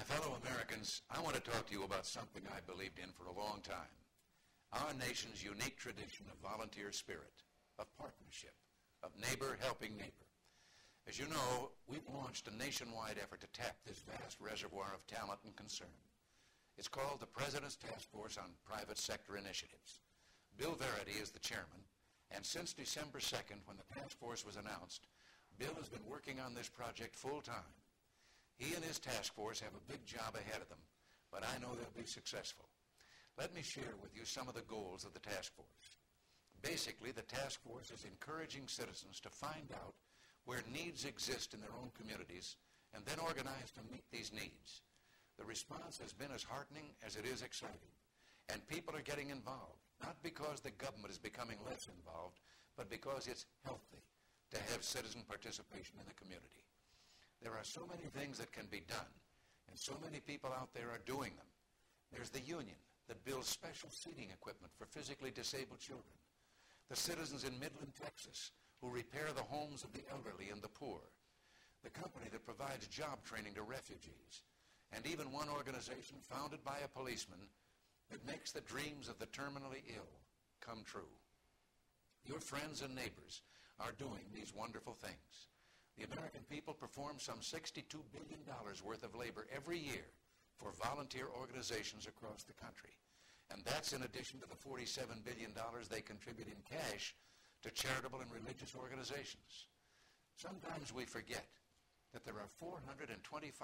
fellow Americans, I want to talk to you about something I believed in for a long time. Our nation's unique tradition of volunteer spirit, of partnership, of neighbor helping neighbor. As you know, we've launched a nationwide effort to tap this vast reservoir of talent and concern. It's called the President's Task Force on Private Sector Initiatives. Bill Verity is the chairman, and since December 2nd, when the task force was announced, Bill has been working on this project full-time. He and his task force have a big job ahead of them, but I know they'll be successful. Let me share with you some of the goals of the task force. Basically, the task force is encouraging citizens to find out where needs exist in their own communities and then organize to meet these needs. The response has been as heartening as it is exciting, and people are getting involved, not because the government is becoming less involved, but because it's healthy to have citizen participation in the community. There are so many things that can be done, and so many people out there are doing them. There's the union that builds special seating equipment for physically disabled children. The citizens in Midland, Texas, who repair the homes of the elderly and the poor. The company that provides job training to refugees. And even one organization founded by a policeman that makes the dreams of the terminally ill come true. Your friends and neighbors are doing these wonderful things. The American people perform some $62 billion worth of labor every year for volunteer organizations across the country. And that's in addition to the $47 billion they contribute in cash to charitable and religious organizations. Sometimes we forget that there are 425,000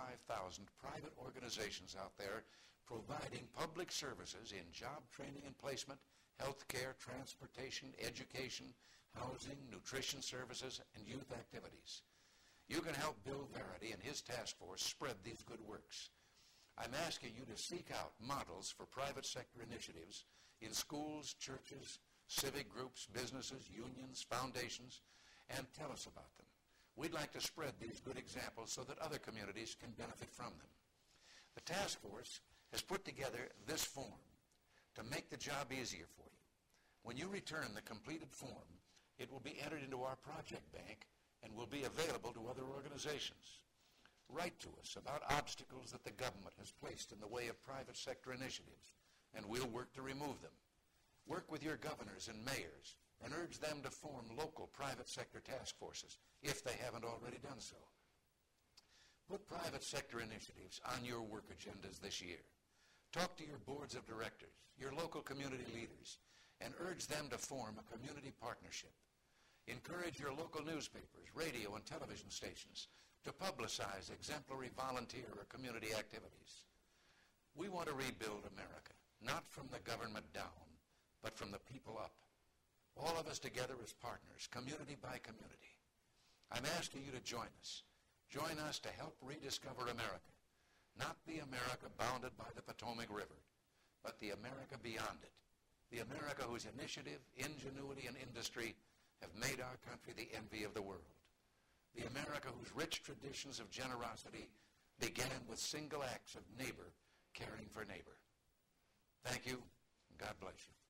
private organizations out there providing public services in job training and placement, health care, transportation, education, housing, nutrition services, and youth activities. You can help Bill Verity and his task force spread these good works. I'm asking you to seek out models for private sector initiatives in schools, churches, civic groups, businesses, unions, foundations, and tell us about them. We'd like to spread these good examples so that other communities can benefit from them. The task force has put together this form to make the job easier for you. When you return the completed form, it will be entered into our project bank and will be available to other organizations. Write to us about obstacles that the government has placed in the way of private sector initiatives, and we'll work to remove them. Work with your governors and mayors and urge them to form local private sector task forces if they haven't already done so. Put private sector initiatives on your work agendas this year. Talk to your boards of directors, your local community leaders, and urge them to form a community partnership. Encourage your local newspapers, radio, and television stations to publicize exemplary volunteer or community activities. We want to rebuild America, not from the government down, but from the people up. All of us together as partners, community by community. I'm asking you to join us. Join us to help rediscover America, not the America bounded by the Potomac River, but the America beyond it, the America whose initiative, ingenuity, and industry have made our country the envy of the world. The America whose rich traditions of generosity began with single acts of neighbor caring for neighbor. Thank you, and God bless you.